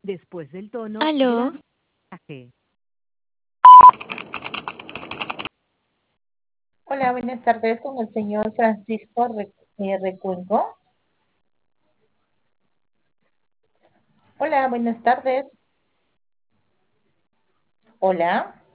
después del tono, Aló, grabe el mensaje. Hola, buenas tardes con el señor Francisco Recuenco. Hola, buenas tardes. Hola.